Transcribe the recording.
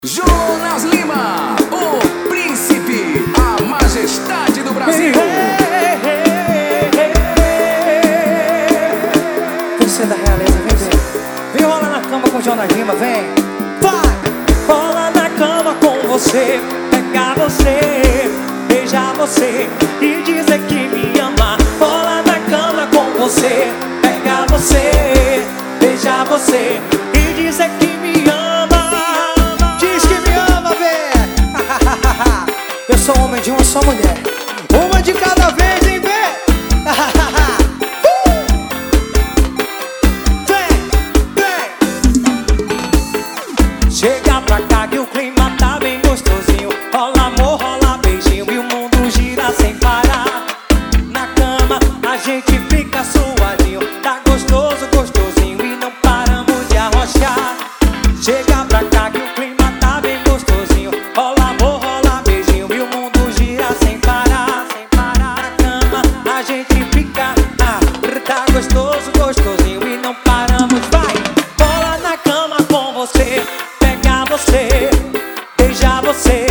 Jonas Lima, o príncipe, a majestade do Brasil. Você da realeza, vem ver. Vem rolar na cama com Jonas Lima, vem. Vai! Rola na cama com você, pegar você, beijar você e dizer que me ama. Rola na cama com você, pegar você, beijar você e dizer que me ama. Diz que me ama, vem. Eu sou homem de uma só mulher, uma de cada vez, hein, vem. Chega pra cá que o clima tá bem gostosinho. Rola amor, rola beijinho e o mundo gira sem parar. Na cama a gente fica suadinho, tá gostoso, gostosinho e não paramos de arrochar. Chega pra cá que o clima tá bem gostosinho. Rola amor, rola beijinho e o mundo gira sem parar, sem parar. Na cama a gente fica, tá gostoso, gostosinho e não paramos, vai. Rola na cama com você, você, beijar você